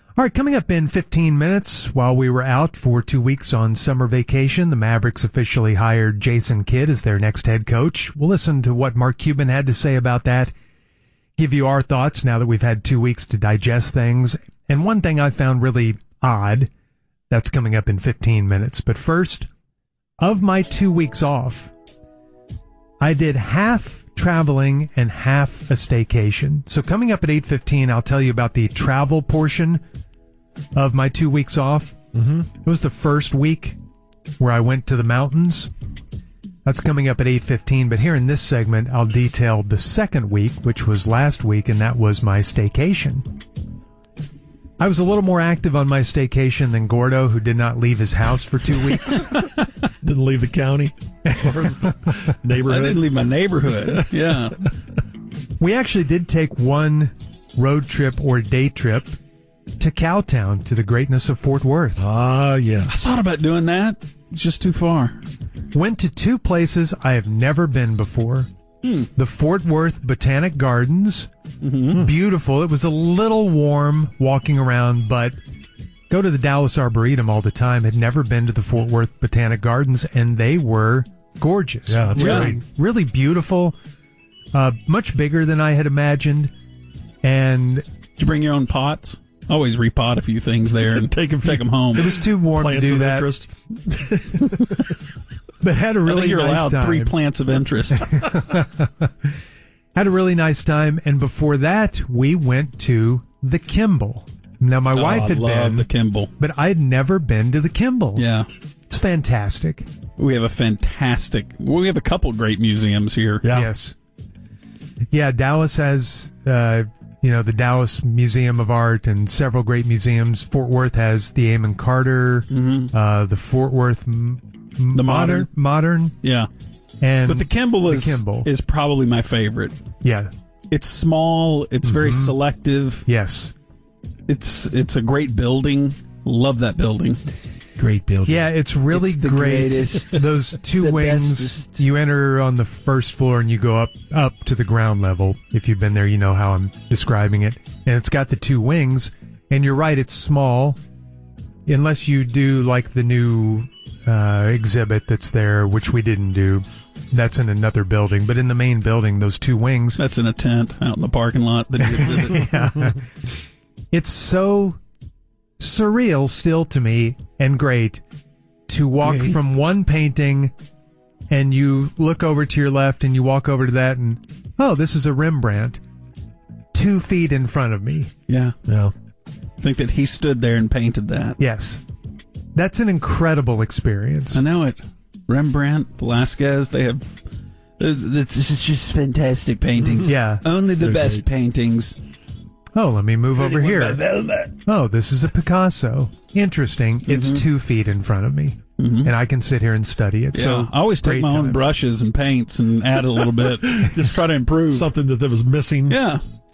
All right, coming up in 15 minutes, while we were out for 2 weeks on summer vacation, the Mavericks officially hired Jason Kidd as their next head coach. We'll listen to what Mark Cuban had to say about that, give you our thoughts now that we've had 2 weeks to digest things. And one thing I found really odd, that's coming up in 15 minutes. But first, of my 2 weeks off, I did half traveling and half a staycation. So coming up at 8:15, I'll tell you about the travel portion of my 2 weeks off. It was the first week where I went to the mountains. That's coming up at 8:15. But here in this segment, I'll detail the second week, which was last week, and that was my staycation. I was a little more active on my staycation than Gordo, who did not leave his house for 2 weeks. Didn't leave the county or his neighborhood. I didn't leave my neighborhood. Yeah. We actually did take one road trip or day trip to Cowtown, to the greatness of Fort Worth. Ah, yes. Thought about doing that. It's just too far. Went to two places I have never been before. The Fort Worth Botanic Gardens. Beautiful. It was a little warm walking around, but go to the Dallas Arboretum all the time. Had never been to the Fort Worth Botanic Gardens, and they were gorgeous. Yeah, that's really, great. really beautiful. Much bigger than I had imagined. And Did you bring your own pots? Always repot a few things there and take them home. it was too warm to Plants do of that. interest. But had a I really think you're nice allowed time. 3 plants of interest. Had a really nice time, and before that, we went to the Kimball. Now, my wife had I love been, the Kimball. but I'd never been to the Kimball. Yeah. It's fantastic. We have a couple great museums here. Yeah. Yes. Yeah, Dallas has, the Dallas Museum of Art and several great museums. Fort Worth has the Amon Carter, the Fort Worth The Modern. Yeah. And But the Kimball Kimball. is probably my favorite. Yeah. It's small. It's very selective. Yes. It's a great building. Love that building. Great building. Yeah, it's really It's the great. greatest. Those two the wings, bestest. you enter on the first floor and you go up to the ground level. If you've been there, you know how I'm describing it. And it's got the two wings. And you're right, it's small. Unless you do like the new exhibit that's there, which we didn't do. That's in another building. But in the main building, those two wings. That's in a tent out in the parking lot. The new exhibit. Yeah. It's so surreal still to me and great to walk from one painting and you look over to your left and you walk over to that and, oh, this is a Rembrandt 2 feet in front of me. Yeah. Yeah. I think that he stood there and painted that. Yes. That's an incredible experience. I know it. Rembrandt, Velasquez, they have... It's just fantastic paintings. Yeah. Only the They're best paintings. Oh, let me move over here. By Velvet. Oh, this is a Picasso. Interesting. It's 2 feet in front of me. And I can sit here and study it. Yeah. So I always take great my own time. brushes and paints and add a little bit. Just try to improve. Something that was missing. Yeah.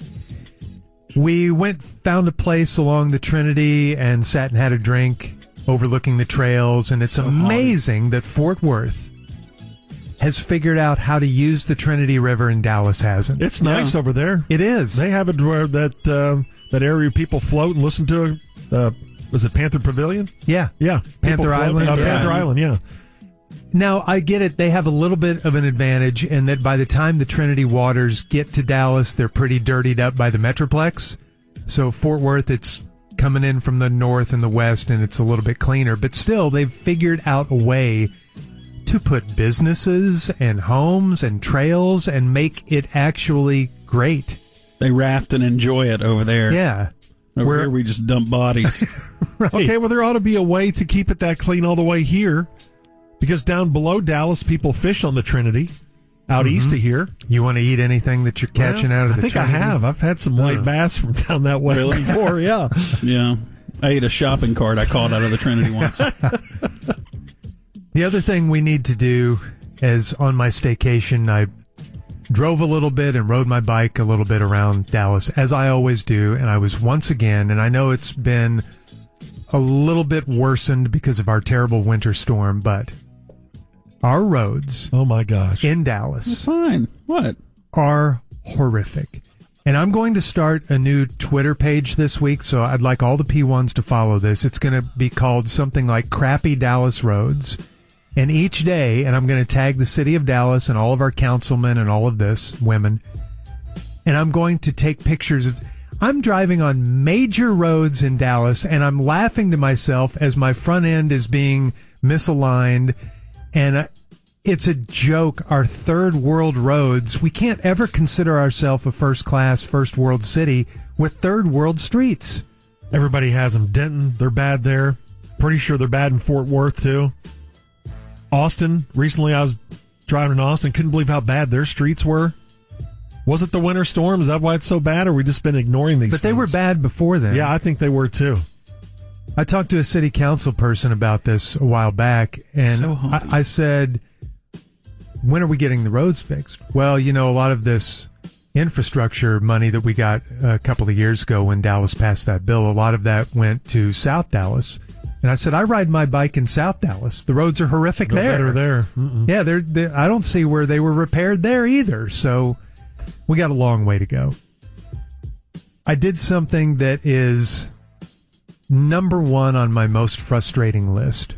We found a place along the Trinity and sat and had a drink overlooking the trails. And it's amazing that Fort Worth has figured out how to use the Trinity River and Dallas hasn't. It's nice over there. It is. They have it where that area where people float and listen to, was it Panther Pavilion? Yeah. Yeah. Panther People float- Island? Yeah. Panther Island, yeah. Now, I get it. They have a little bit of an advantage in that by the time the Trinity waters get to Dallas, they're pretty dirtied up by the Metroplex. So Fort Worth, it's coming in from the north and the west, and it's a little bit cleaner. But still, they've figured out a way to put businesses and homes and trails and make it actually great. They raft and enjoy it over there. Yeah. Over here we just dump bodies. Right. Okay, well, there ought to be a way to keep it that clean all the way here. Because down below Dallas, people fish on the Trinity. Out east of here. You want to eat anything that you're catching out of the I think Trinity? I have. I've had some white bass from down that way Really? before, yeah. Yeah. I ate a shopping cart I caught out of the Trinity once. The other thing we need to do is on my staycation, I drove a little bit and rode my bike a little bit around Dallas, as I always do. And I was once again, and I know it's been a little bit worsened because of our terrible winter storm, but our roads Oh, my gosh. in Dallas Fine. What? are horrific. And I'm going to start a new Twitter page this week, so I'd like all the P1s to follow this. It's going to be called something like Crappy Dallas Roads. And each day, and I'm going to tag the city of Dallas and all of our councilmen and all of this, women, and I'm going to take pictures of... I'm driving on major roads in Dallas, and I'm laughing to myself as my front end is being misaligned, and it's a joke. Our third world roads, we can't ever consider ourselves a first-class, first-world city with third-world streets. Everybody has them. Denton, they're bad there. Pretty sure they're bad in Fort Worth, too. Austin, recently I was driving in Austin, couldn't believe how bad their streets were. Was it the winter storm? Is that why it's so bad, or we just been ignoring these things? But they were bad before then. Yeah, I think they were, too. I talked to a city council person about this a while back, and So I said, when are we getting the roads fixed? Well, a lot of this infrastructure money that we got a couple of years ago when Dallas passed that bill, a lot of that went to South Dallas. And I said, I ride my bike in South Dallas. The roads are horrific No there. better there. Mm-mm. Yeah, they're, I don't see where they were repaired there either. So we got a long way to go. I did something that is number one on my most frustrating list.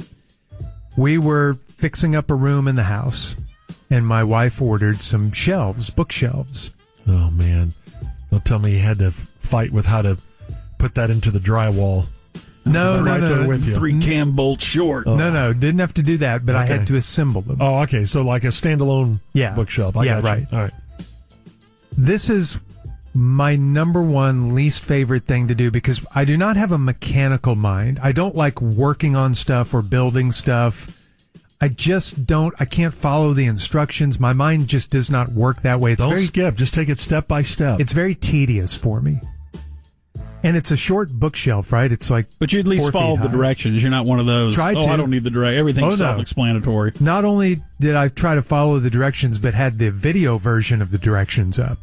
We were fixing up a room in the house, and my wife ordered some shelves, bookshelves. Oh, man. Don't tell me you had to fight with how to put that into the drywall. No, Right there no. with you. 3 cam bolts short. No, didn't have to do that, but I Okay. had to assemble them. Oh, okay. So like a standalone bookshelf. I got you. right. All right. This is my number one least favorite thing to do because I do not have a mechanical mind. I don't like working on stuff or building stuff. I can't follow the instructions. My mind just does not work that way. Don't skip. Just take it step by step. It's very tedious for me. And it's a short bookshelf, right? It's like, But you at least 4 feet follow the high. directions. You're not one of those. Tried to. I don't need the direct. Everything's Oh, no. self-explanatory. Not only did I try to follow the directions, but had the video version of the directions up.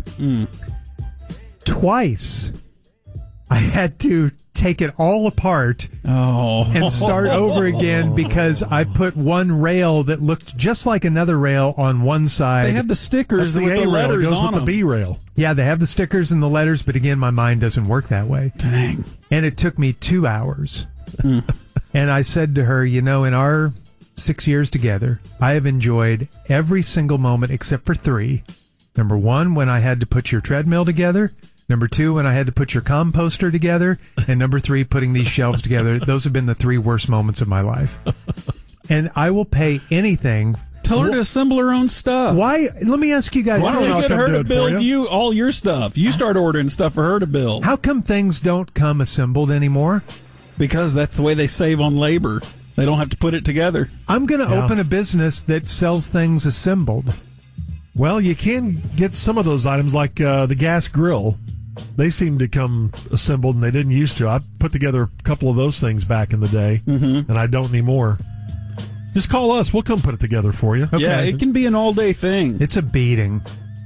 Twice, I had to take it all apart and start over again because I put one rail that looked just like another rail on one side. They have the stickers That's with the A rail. It letters goes on with them. the B rail. Yeah, they have the stickers and the letters, but again, my mind doesn't work that way. Dang. And it took me 2 hours. And I said to her, in our 6 years together, I have enjoyed every single moment except for 3. Number 1, when I had to put your treadmill together. Number 2, when I had to put your composter together. And number 3, putting these shelves together. Those have been the 3 worst moments of my life. And I will pay anything. Tell her to assemble her own stuff. Why? Let me ask you guys. Why don't you I'll get come her do to it for build you. you all your stuff? You start ordering stuff for her to build. How come things don't come assembled anymore? Because that's the way they save on labor. They don't have to put it together. I'm going to Yeah. open a business that sells things assembled. Well, you can get some of those items like the gas grill. They seem to come assembled, and they didn't used to. I put together a couple of those things back in the day, and I don't anymore. Just call us. We'll come put it together for you. Okay. Yeah, it can be an all-day thing. It's a beating.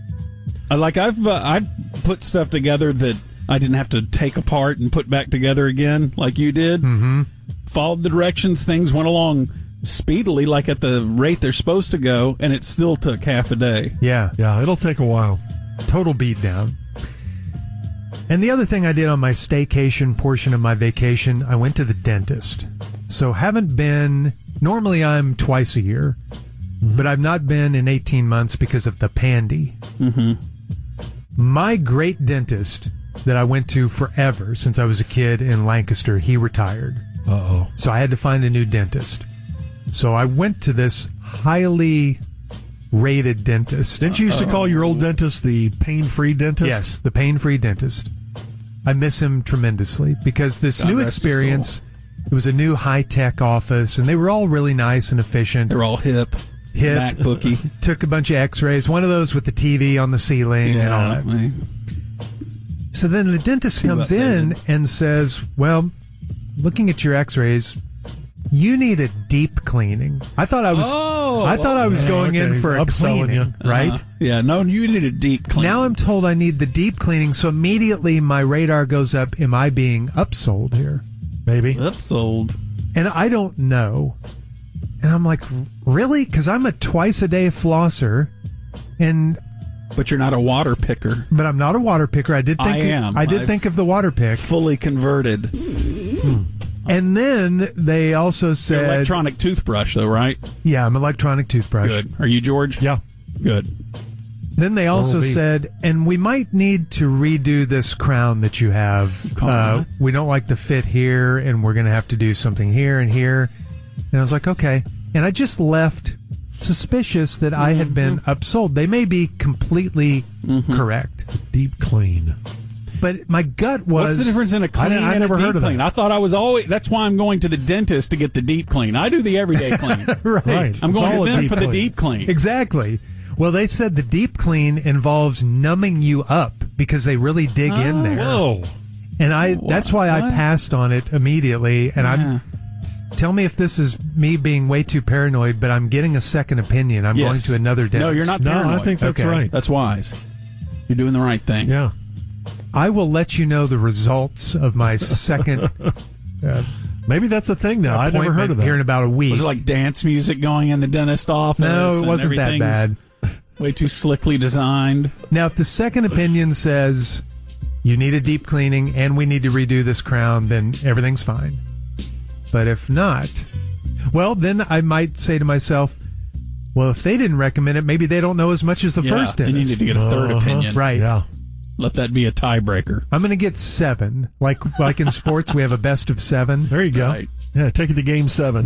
I've put stuff together that I didn't have to take apart and put back together again like you did. Mm-hmm. Followed the directions. Things went along speedily, like at the rate they're supposed to go, and it still took half a day. Yeah. Yeah, it'll take a while. Total beatdown. And the other thing I did on my staycation portion of my vacation, I went to the dentist. So haven't been, normally I'm twice a year, but I've not been in 18 months because of the pandy. Mm-hmm. My great dentist that I went to forever since I was a kid in Lancaster, he retired. Uh-oh. So I had to find a new dentist. So I went to this highly rated dentist. Didn't you used to call your old dentist the pain-free dentist? Yes, the pain-free dentist. I miss him tremendously because this God new rest his experience, it was a new high-tech office, and they were all really nice and efficient. They're all hip. Hip. MacBooky. Took a bunch of x-rays, one of those with the TV on the ceiling and all that. Yeah. So then the dentist Too comes in updated. and says, well, looking at your x-rays, you need a deep cleaning. I thought I was Yeah, going in okay, for a he's upselling cleaning, you. right? Yeah, no, you need a deep clean. Now I'm told I need the deep cleaning, so immediately my radar goes up. Am I being upsold here? Maybe. upsold. And I don't know. And I'm like, really? Because I'm a twice-a-day flosser, and But you're not a water picker. But I'm not a water picker. I did think of the water pick. Fully converted. And then they also said... Electronic toothbrush, though, right? Yeah, I'm electronic toothbrush. Good. Are you, George? Yeah. Good. Then they also said, and we might need to redo this crown that you have. We don't like the fit here, and we're going to have to do something here and here. And I was like, okay. And I just left suspicious that I had been upsold. They may be completely correct. Deep clean. But my gut was... What's the difference in a clean and never a deep heard of clean? that. I thought I was always... That's why I'm going to the dentist to get the deep clean. I do the everyday clean. Right. I'm going to them deep for the clean. deep clean. Exactly. Well, they said the deep clean involves numbing you up because they really dig in there. Whoa. And that's why I passed on it immediately. And tell me if this is me being way too paranoid, but I'm getting a second opinion. I'm going to another dentist. No, you're not paranoid. No, I think that's right. That's wise. You're doing the right thing. Yeah. I will let you know the results of my second Maybe that's a thing now. I've never heard of that. here in about a week. Was it like dance music going in the dentist office? No, it wasn't that bad. Way too slickly designed. Now, if the second opinion says you need a deep cleaning and we need to redo this crown, then everything's fine. But if not, well, then I might say to myself, well, if they didn't recommend it, maybe they don't know as much as the first then dentist. you need to get a third opinion. Right. Yeah. Let that be a tiebreaker. I'm going to get 7. Like in sports, we have a best of 7. There you go. Right. Yeah, take it to game 7.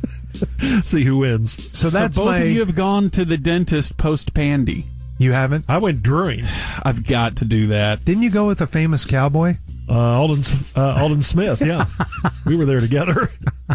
See who wins. So that's both of you have gone to the dentist post-pandy. You haven't? I went Drury. I've got to do that. Didn't you go with a famous cowboy? Alden Smith, yeah. We were there together.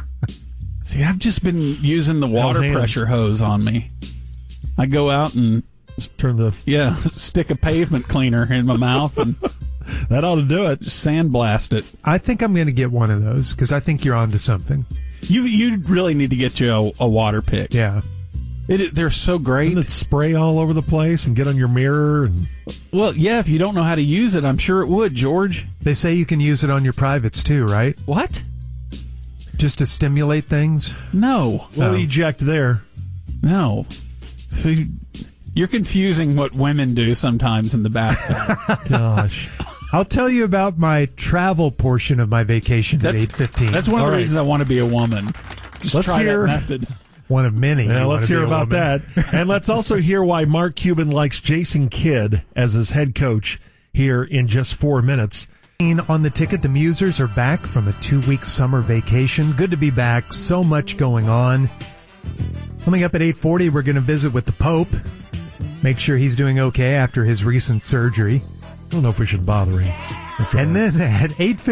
See, I've just been using the water hands. pressure hose on me. I go out and Just turn the... stick a pavement cleaner in my mouth and That ought to do it. sandblast it. I think I'm going to get one of those because I think you're onto something. You really need to get you a water pick. Yeah. They're so great. Doesn't it spray all over the place and get on your mirror? And Well, yeah, if you don't know how to use it, I'm sure it would, George. They say you can use it on your privates too, right? What? Just to stimulate things? No. we'll eject there. No. See, you're confusing what women do sometimes in the bathtub. Gosh. I'll tell you about my travel portion of my vacation at 8:15. That's one of the reasons I want to be a woman. Just Let's try hear- that method. one of many. Yeah, You let's wanna be hear a about woman. that. And let's also hear why Mark Cuban likes Jason Kidd as his head coach here in just 4 minutes. On the ticket, the Musers are back from a 2-week summer vacation. Good to be back. So much going on. Coming up at 8:40, we're going to visit with the Pope. Make sure he's doing okay after his recent surgery. I don't know if we should bother him. And then at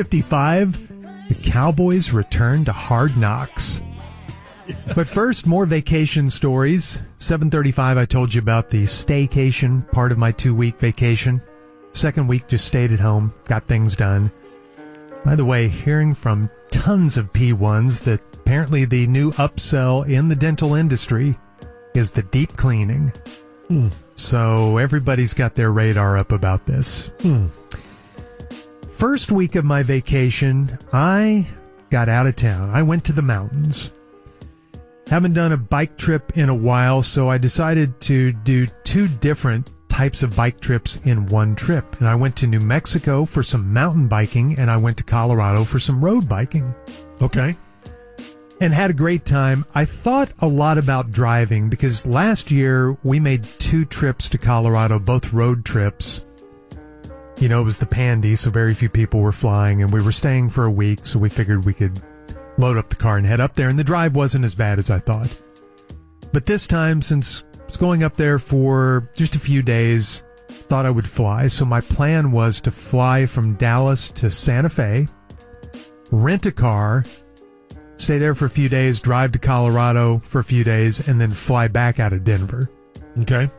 8:55, the Cowboys return to Hard Knocks. But first, more vacation stories. 7:35, I told you about the staycation, part of my 2-week vacation. Second week, just stayed at home, got things done. By the way, hearing from tons of P1s that apparently the new upsell in the dental industry is the deep cleaning. So everybody's got their radar up about this. First week of my vacation, I got out of town. I went to the mountains. Haven't done a bike trip in a while, so I decided to do 2 different types of bike trips in one trip. And I went to New Mexico for some mountain biking, and I went to Colorado for some road biking. Okay. And had a great time. I thought a lot about driving because last year we made 2 trips to Colorado, both road trips. You know, it was the Pandy, so very few people were flying, and we were staying for a week, so we figured we could load up the car and head up there, and the drive wasn't as bad as I thought. But this time, since I was going up there for just a few days, thought I would fly. So my plan was to fly from Dallas to Santa Fe, rent a car, stay there for a few days, drive to Colorado for a few days, and then fly back out of Denver. Okay.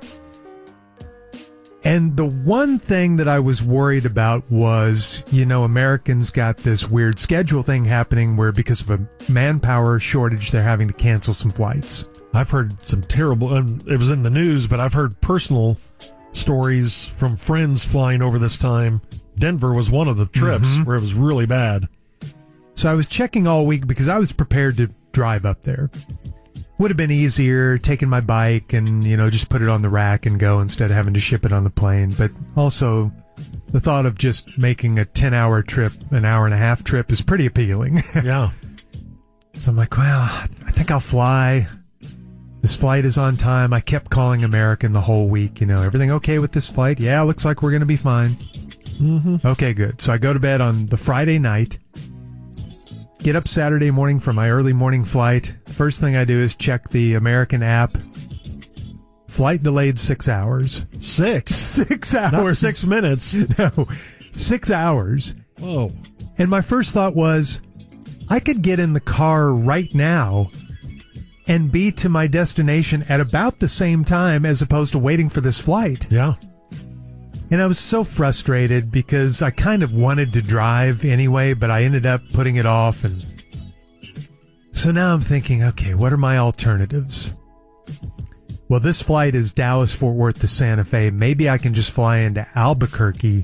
And the one thing that I was worried about was, you know, Americans got this weird schedule thing happening where because of a manpower shortage, they're having to cancel some flights. I've heard some terrible, it was in the news, but I've heard personal stories from friends flying over this time. Denver was one of the trips where it was really bad. So I was checking all week because I was prepared to drive up there. would have been easier taking my bike and, just put it on the rack and go instead of having to ship it on the plane. But also, the thought of just making a 10-hour trip, an hour-and-a-half trip is pretty appealing. Yeah. So I'm like, well, I think I'll fly. This flight is on time. I kept calling American the whole week. Everything okay with this flight? Yeah, looks like we're going to be fine. Mm-hmm. Okay, good. So I go to bed on the Friday night. Get up Saturday morning for my early morning flight. First thing I do is check the American app. Flight delayed 6 hours. 6 hours. Not 6 minutes. No, 6 hours. Whoa. And my first thought was, I could get in the car right now and be to my destination at about the same time as opposed to waiting for this flight. Yeah. And I was so frustrated because I kind of wanted to drive anyway, but I ended up putting it off. And so now I'm thinking, okay, what are my alternatives? Well, this flight is Dallas-Fort Worth to Santa Fe. Maybe I can just fly into Albuquerque,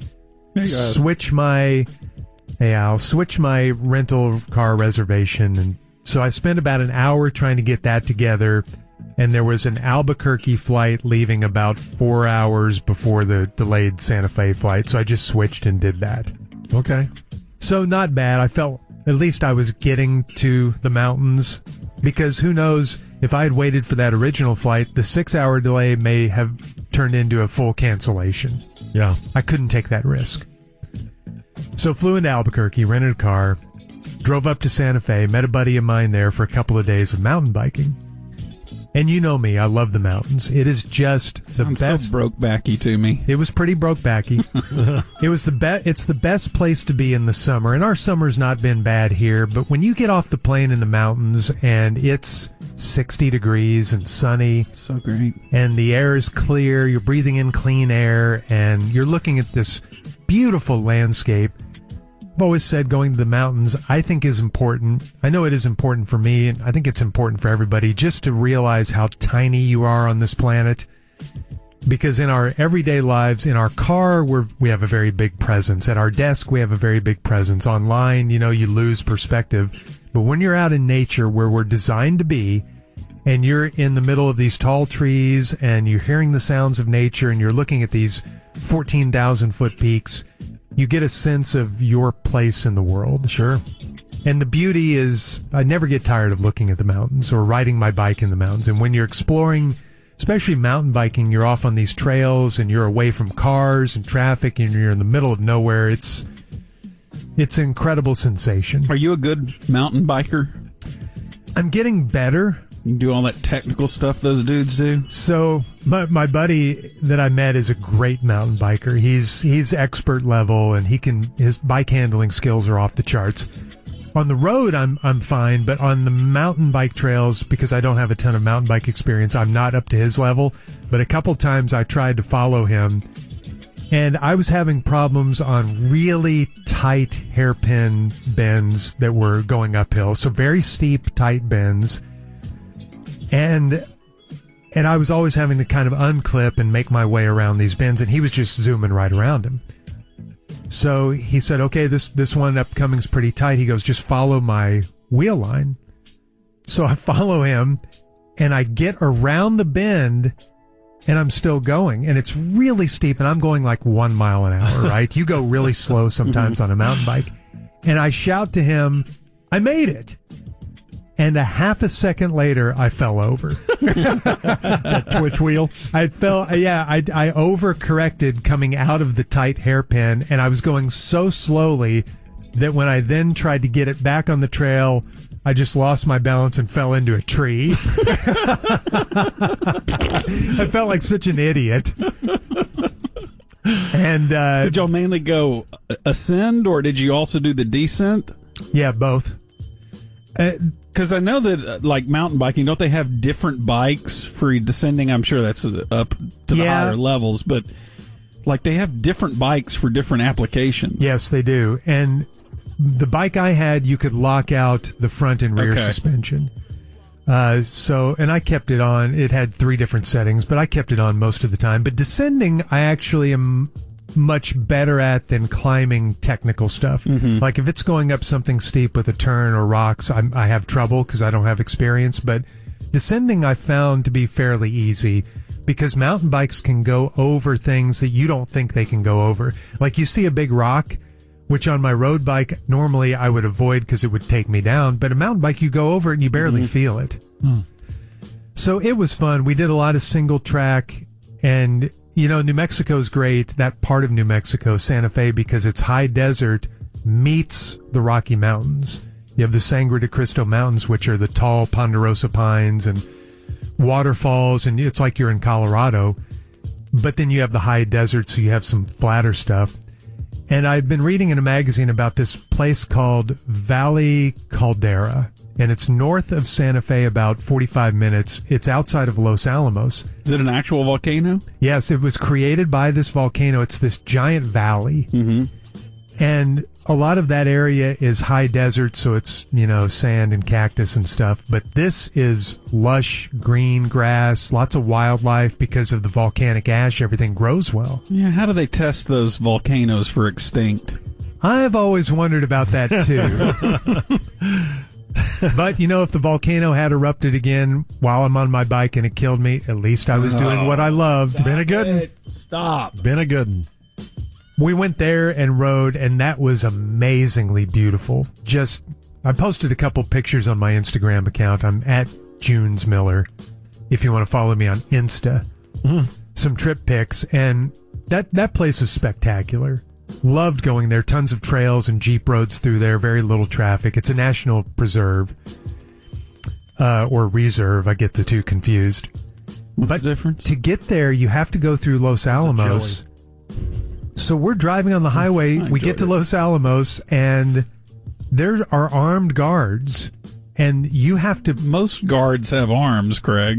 I'll switch my rental car reservation. And so I spent about an hour trying to get that together. And there was an Albuquerque flight leaving about 4 hours before the delayed Santa Fe flight. So I just switched and did that. Okay. So not bad. I felt at least I was getting to the mountains, because who knows, if I had waited for that original flight, the 6-hour delay may have turned into a full cancellation. Yeah. I couldn't take that risk. So flew into Albuquerque, rented a car, drove up to Santa Fe, met a buddy of mine there for a couple of days of mountain biking. And you know me, I love the mountains. It is just the best. So broke-backy to me. It was pretty broke-backy. It's the best place to be in the summer. And our summer's not been bad here, but when you get off the plane in the mountains and it's 60 degrees and sunny. So great. And the air is clear, you're breathing in clean air, and you're looking at this beautiful landscape. I've always said going to the mountains, I think, is important. I know it is important for me, and I think it's important for everybody, just to realize how tiny you are on this planet. Because in our everyday lives, in our car, we have a very big presence. At our desk, we have a very big presence. Online, you lose perspective. But when you're out in nature, where we're designed to be, and you're in the middle of these tall trees, and you're hearing the sounds of nature, and you're looking at these 14,000-foot peaks, you get a sense of your place in the world. Sure. And the beauty is, I never get tired of looking at the mountains or riding my bike in the mountains. And when you're exploring, especially mountain biking, you're off on these trails and you're away from cars and traffic and you're in the middle of nowhere. It's an incredible sensation. Are you a good mountain biker? I'm getting better. You can do all that technical stuff those dudes do? So my buddy that I met is a great mountain biker. He's expert level, and his bike handling skills are off the charts. On the road, I'm fine, but on the mountain bike trails, because I don't have a ton of mountain bike experience, I'm not up to his level. But a couple times I tried to follow him, and I was having problems on really tight hairpin bends that were going uphill. So very steep, tight bends. And I was always having to kind of unclip and make my way around these bends, and he was just zooming right around him. So he said, okay, this one upcoming's pretty tight. He goes, just follow my wheel line. So I follow him, and I get around the bend, and I'm still going. And it's really steep, and I'm going like 1 mile an hour, right? You go really slow sometimes on a mountain bike. And I shout to him, I made it. And a half a second later, I fell over. That twitch wheel? I overcorrected coming out of the tight hairpin, and I was going so slowly that when I then tried to get it back on the trail, I just lost my balance and fell into a tree. I felt like such an idiot. And did y'all mainly go ascend, or did you also do the descent? Yeah, both. Because I know that, like mountain biking, don't they have different bikes for descending? I'm sure that's up to the higher levels, but like they have different bikes for different applications. Yes, they do. And the bike I had, you could lock out the front and rear suspension. And I kept it on. It had 3 different settings, but I kept it on most of the time. But descending, I actually am much better at than climbing technical stuff. Mm-hmm. Like if it's going up something steep with a turn or rocks, I have trouble because I don't have experience. But Descending I found to be fairly easy because mountain bikes can go over things that you don't think they can go over. Like you see a big rock, which on my road bike normally I would avoid because it would take me down, but a mountain bike you go over it and you barely feel it. So it was fun. We did a lot of single track, and you know, New Mexico's great, that part of New Mexico, Santa Fe, because it's high desert meets the Rocky Mountains. You have the Sangre de Cristo Mountains, which are the tall ponderosa pines and waterfalls, and it's like you're in Colorado. But then you have the high desert, so you have some flatter stuff. And I've been reading in a magazine about this place called Valley Caldera, and it's north of Santa Fe about 45 minutes. It's outside of Los Alamos. Is it an actual volcano? Yes, it was created by this volcano. It's this giant valley. And a lot of that area is high desert, so it's, you know, sand and cactus and stuff. But this is lush green grass, lots of wildlife because of the volcanic ash. Everything grows well. Yeah, how do they test those volcanoes for extinct? I've always wondered about that, too. But, you know, if the volcano had erupted again while I'm on my bike and it killed me, at least I was doing what I loved. Been a good one. Stop. Been a good one. We went there and rode, and that was amazingly beautiful. Just, I posted a couple pictures on my Instagram account. I'm at Junes Miller, if you want to follow me on Insta. Some trip pics, and that place is spectacular. Loved going there. Tons of trails and Jeep roads through there. Very little traffic. It's a national preserve, or reserve. I get the two confused. What's the difference? To get there, you have to go through Los Alamos. So we're driving on the highway. We get to Los Alamos, and there are armed guards, and you have to... Most guards have arms, Craig.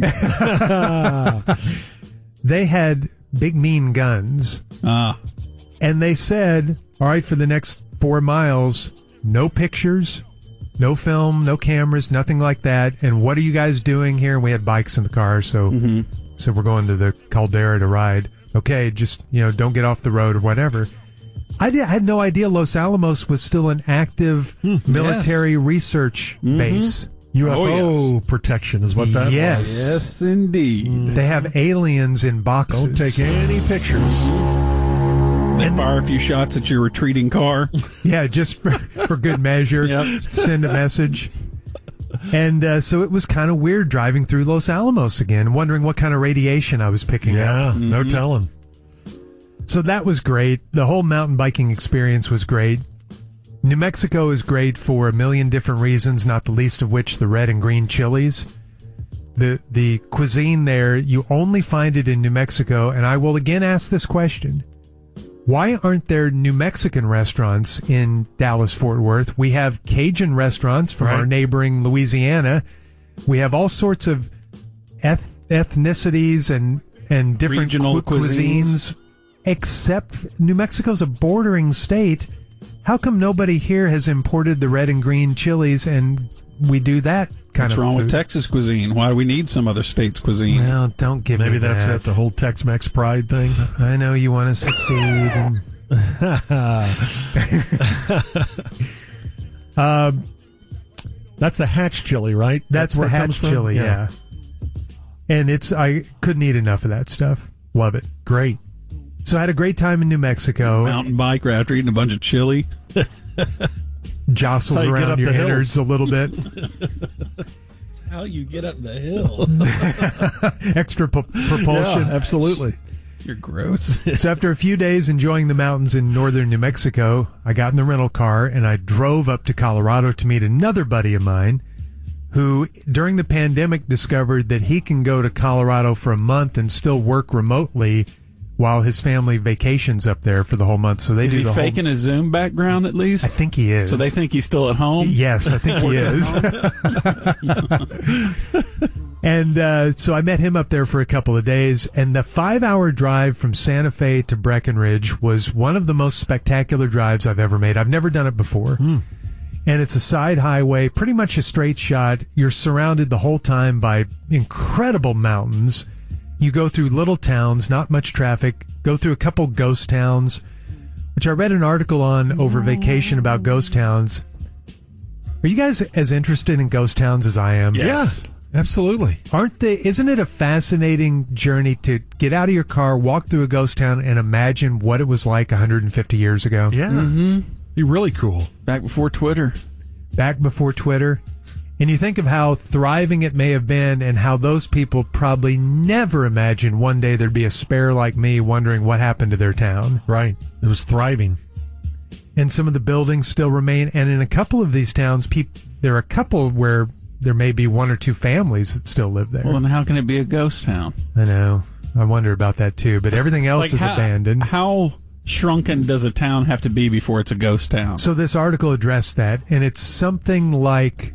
They had big, mean guns. And they said, all right, for the next 4 miles, no pictures, no film, no cameras, nothing like that. And what are you guys doing here? And we had bikes in the car, so so we're going to the Caldera to ride. Okay, just, you know, don't get off the road or whatever. I had no idea Los Alamos was still an active military research base. UFO protection is what that was. Yes, indeed. They have aliens in boxes. Don't take any pictures. They fire a few shots at your retreating car. Yeah, just for good measure. Send a message. And so it was kind of weird driving through Los Alamos again, wondering what kind of radiation I was picking up. Yeah, no telling. So that was great. The whole mountain biking experience was great. New Mexico is great for a million different reasons, not the least of which the red and green chilies. The cuisine there, you only find it in New Mexico, and I will again ask this question. Why aren't there New Mexican restaurants in Dallas-Fort Worth? We have Cajun restaurants from our neighboring Louisiana. We have all sorts of ethnicities and different regional cuisines. Except New Mexico's a bordering state. How come nobody here has imported the red and green chilies and we do that kind What's of wrong food? with Texas cuisine? Why do we need some other state's cuisine? Well, don't give Maybe me that's that. it, the whole Tex-Mex pride thing. I know you want to secede. That's the Hatch chili, right? That's the where it Hatch comes from? chili, yeah. And I couldn't eat enough of that stuff. Love it. Great. So I had a great time in New Mexico. Mountain bike after eating a bunch of chili. Jostles That's how you get around up your the hills. innards a little bit. That's how you get up the hill. Extra propulsion. Yeah, absolutely. You're gross. So after a few days enjoying the mountains in northern New Mexico, I got in the rental car and I drove up to Colorado to meet another buddy of mine who, during the pandemic, discovered that he can go to Colorado for a month and still work remotely while his family vacations up there for the whole month. So they Is do he the faking his Zoom background at least? I think he is. So they think he's still at home? Yes, I think he is. And so I met him up there for a couple of days, and the 5-hour drive from Santa Fe to Breckenridge was one of the most spectacular drives I've ever made. I've never done it before. And it's a side highway, pretty much a straight shot. You're surrounded the whole time by incredible mountains. You go through little towns, not much traffic, go through a couple ghost towns, which I read an article on over vacation about ghost towns. Are you guys as interested in ghost towns as I am? Yes. Absolutely. Isn't it a fascinating journey to get out of your car, walk through a ghost town, and imagine what it was like 150 years ago? Yeah. Mm-hmm. Be really cool. Back before Twitter. And you think of how thriving it may have been and how those people probably never imagined one day there'd be a spare like me wondering what happened to their town. Right. It was thriving. And some of the buildings still remain. And in a couple of these towns, there are a couple where there may be one or two families that still live there. Well, then how can it be a ghost town? I know. I wonder about that, too. But everything else is abandoned. How shrunken does a town have to be before it's a ghost town? So this article addressed that, and it's something like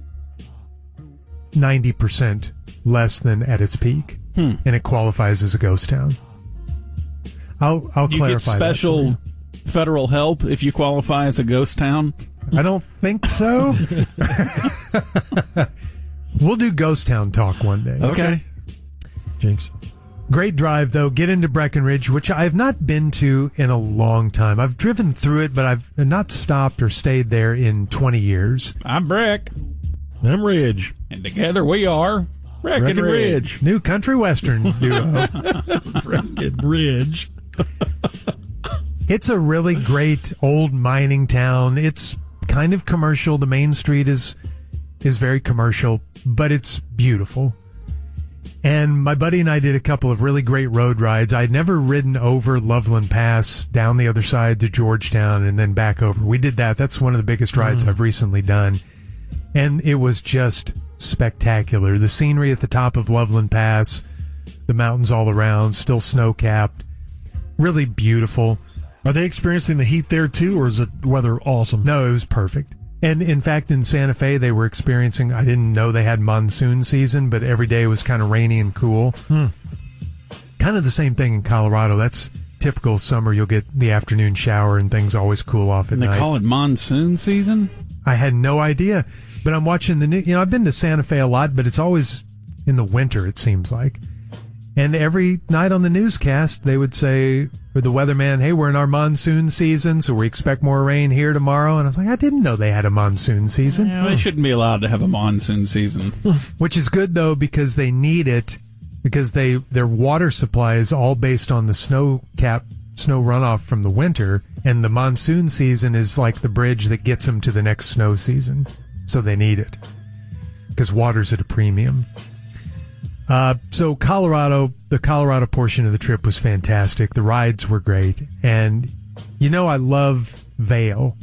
90% less than at its peak, and it qualifies as a ghost town. I'll clarify. You get special federal help if you qualify as a ghost town? I don't think so. We'll do ghost town talk one day. Okay. Jinx. Great drive, though. Get into Breckenridge, which I have not been to in a long time. I've driven through it, but I've not stopped or stayed there in 20 years. I'm Breck. I'm Ridge. And together we are Breckenridge. New country western duo. Breckenridge. It's a really great old mining town. It's kind of commercial. The main street is very commercial, but it's beautiful. And my buddy and I did a couple of really great road rides. I'd never ridden over Loveland Pass, down the other side to Georgetown, and then back over. We did that. That's one of the biggest rides I've recently done. And it was just spectacular. The scenery at the top of Loveland Pass, the mountains all around, still snow-capped. Really beautiful. Are they experiencing the heat there, too, or is the weather awesome? No, it was perfect. And, in fact, in Santa Fe, they were experiencing, I didn't know they had monsoon season, but every day was kind of rainy and cool. Kind of the same thing in Colorado. That's typical summer. You'll get the afternoon shower and things always cool off at night. They call it monsoon season? I had no idea. But I'm watching the news. I've been to Santa Fe a lot, but it's always in the winter, it seems like. And every night on the newscast, they would say, with the weatherman, hey, we're in our monsoon season, so we expect more rain here tomorrow. And I was like, I didn't know they had a monsoon season. Yeah, they shouldn't be allowed to have a monsoon season. Which is good, though, because they need it, because their water supply is all based on the snow runoff from the winter, and the monsoon season is like the bridge that gets them to the next snow season. So they need it, because water's at a premium. So the Colorado portion of the trip was fantastic. The rides were great. And, I love Vail.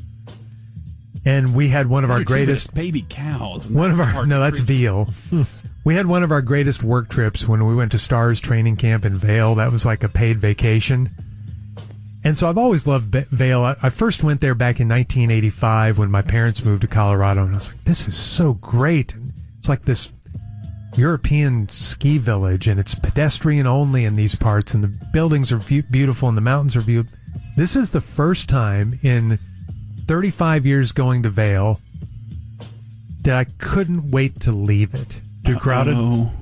And we had one of our greatest... baby cows. That's veal. We had one of our greatest work trips when we went to Stars Training Camp in Vail. That was like a paid vacation. And so I've always loved Vail. I first went there back in 1985 when my parents moved to Colorado. And I was like, this is so great. And it's like this European ski village, and it's pedestrian only in these parts, and the buildings are beautiful, and the mountains are beautiful. This is the first time in 35 years going to Vail that I couldn't wait to leave it. Too crowded?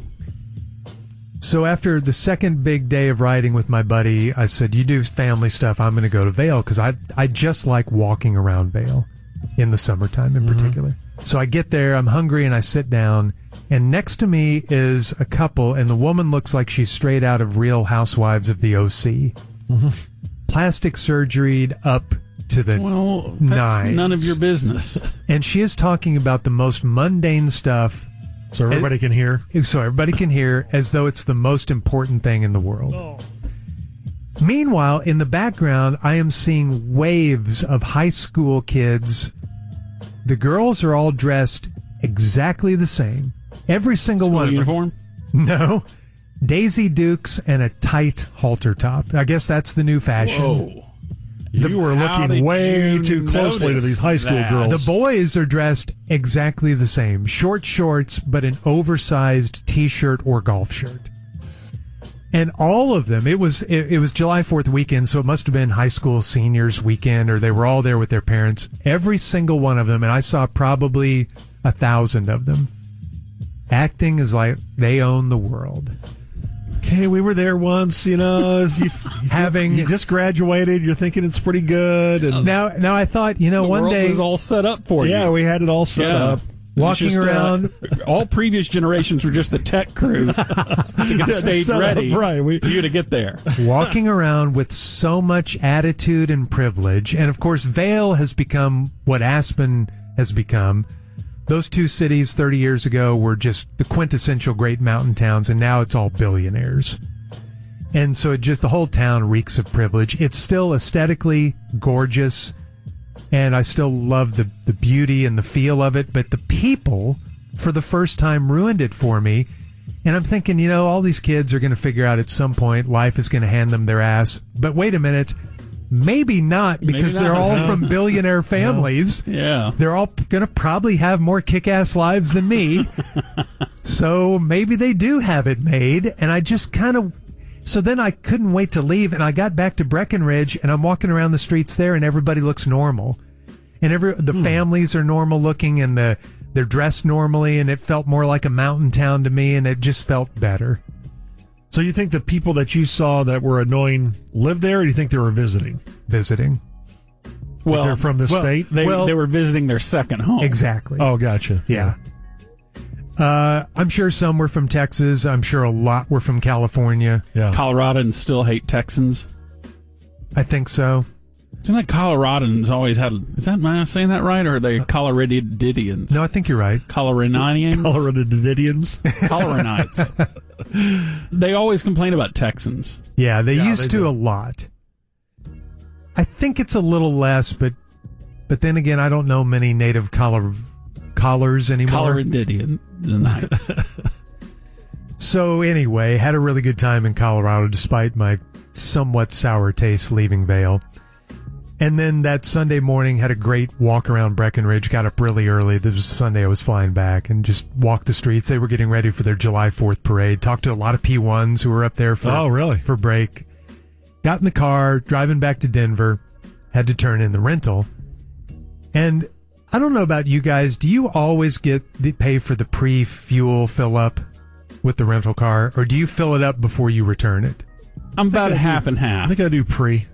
So after the second big day of riding with my buddy, I said, you do family stuff, I'm going to go to Vail, because I just like walking around Vail in the summertime in particular. So I get there, I'm hungry, and I sit down, and next to me is a couple, and the woman looks like she's straight out of Real Housewives of the OC. Plastic surgeried up to the that's none of your business. And she is talking about the most mundane stuff. So everybody can hear? So everybody can hear, as though it's the most important thing in the world. Oh. Meanwhile, in the background, I am seeing waves of high school kids. The girls are all dressed exactly the same. Every single one. Uniform? No. Daisy Dukes and a tight halter top. I guess that's the new fashion. Whoa. You were looking way too closely to these high school girls. The boys are dressed exactly the same. Short shorts, but an oversized T-shirt or golf shirt. And all of them, it was July 4th weekend, so it must have been high school seniors weekend, or they were all there with their parents. Every single one of them, and I saw probably 1,000 of them, acting as like they own the world. Okay, we were there once, you just graduated, you're thinking it's pretty good. And now I thought, one world day was all set up for you. Yeah, we had it all set up. Walking around. All previous generations were just the tech crew to get the stage ready for you to get there. Walking around with so much attitude and privilege. And of course, Vail has become what Aspen has become. Those two cities 30 years ago were just the quintessential great mountain towns, and now it's all billionaires. And so the whole town reeks of privilege. It's still aesthetically gorgeous, and I still love the beauty and the feel of it, but the people, for the first time, ruined it for me. And I'm thinking, all these kids are going to figure out at some point life is going to hand them their ass. But wait a minute. Maybe not, because they're all from billionaire families. No. Yeah. They're all going to probably have more kick-ass lives than me. So maybe they do have it made. And I just so then I couldn't wait to leave, and I got back to Breckenridge, and I'm walking around the streets there, and everybody looks normal. And the families are normal looking, and they're dressed normally, and it felt more like a mountain town to me, and it just felt better. So you think the people that you saw that were annoying lived there, or do you think they were visiting? Visiting. Well, they're from the state? They were visiting their second home. Exactly. Oh, gotcha. Yeah. I'm sure some were from Texas. I'm sure a lot were from California. Yeah. Coloradans still hate Texans. I think so. Isn't that Coloradans always had... am I saying that right, or are they Coloradidians? No, I think you're right. Coloradanians? Coloradidians? Coloranites. They always complain about Texans. Yeah, they used to a lot. I think it's a little less, but then again, I don't know many native collars anymore. Coloradidians. So anyway, had a really good time in Colorado despite my somewhat sour taste leaving Vail. And then that Sunday morning, had a great walk around Breckenridge, got up really early. This was Sunday I was flying back, and just walked the streets. They were getting ready for their July 4th parade. Talked to a lot of P1s who were up there for break. Got in the car, driving back to Denver, had to turn in the rental. And I don't know about you guys, do you always pay for the pre-fuel fill up with the rental car, or do you fill it up before you return it? I'm about half and half. I think I do pre.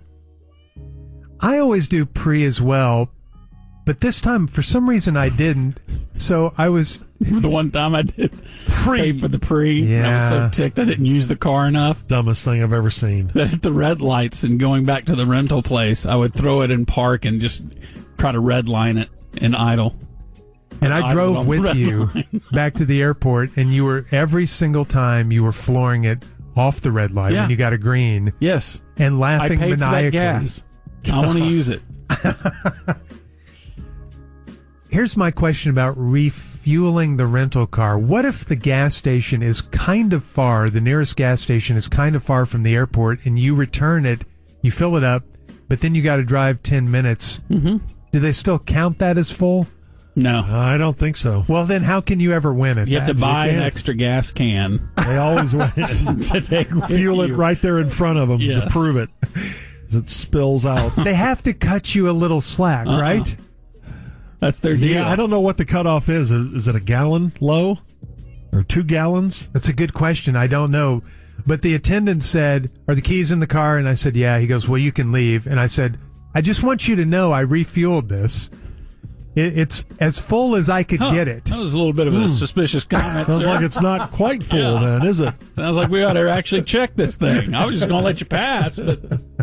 I always do pre as well, but this time, for some reason, I didn't. So I was... The one time I did pay for the pre, yeah. I was so ticked I didn't use the car enough. Dumbest thing I've ever seen. That at the red lights and going back to the rental place, I would throw it in park and just try to red line it and idle. And I drove with you back to the airport, and every single time you were flooring it off the red light when you got a green. Yes. And laughing I paid maniacally. For that gas. I want to use it. Here's my question about refueling the rental car. What if the gas station is kind of far, the nearest gas station is kind of far from the airport, and you return it, you fill it up, but then you got to drive 10 minutes? Mm-hmm. Do they still count that as full? No. I don't think so. Well, then how can you ever win it? You have to buy an extra gas can. They always win. To take fuel it right there in front of them to prove it. It spills out. They have to cut you a little slack, right? That's their deal. Yeah, I don't know what the cutoff is. Is it a gallon low or 2 gallons? That's a good question. I don't know. But the attendant said, "Are the keys in the car?" And I said, "Yeah." He goes, "Well, you can leave." And I said, "I just want you to know I refueled this. It's as full as I could get it." That was a little bit of a suspicious comment. Sounds like it's not quite full then, is it? Sounds like we ought to actually check this thing. I was just going to let you pass, but...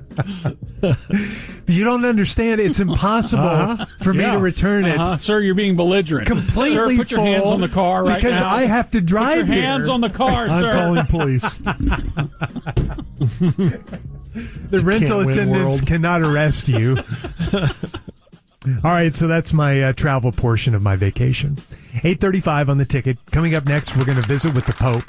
You don't understand. It's impossible for me to return it. Sir, you're being belligerent. Completely Sir, put your hands on the car right because now. I have to drive Put your hands on the car, sir. I'm calling police. The rental attendants cannot arrest you. All right, so that's my travel portion of my vacation. 8:35 on the ticket. Coming up next, we're going to visit with the Pope.